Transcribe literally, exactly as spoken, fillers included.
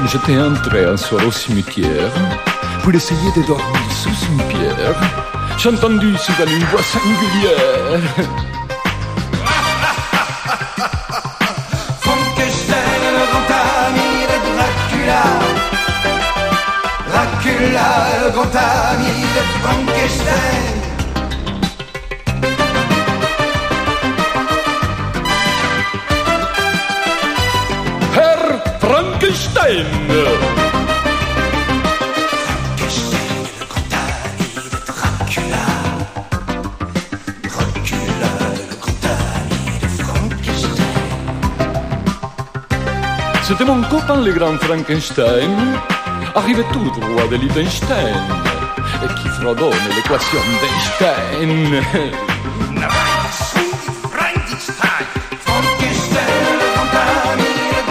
comme j'étais entré un soir au cimetière pour essayer de dormir sous une pierre, j'ai entendu soudain une voix singulière. Frankenstein, le grand ami de Dracula. Dracula, le grand ami de Frankenstein. Herr Frankenstein! C'était mon copain le grand Frankenstein, arrivé tout droit de Liebenstein, et qui fredonne l'équation d'Einstein.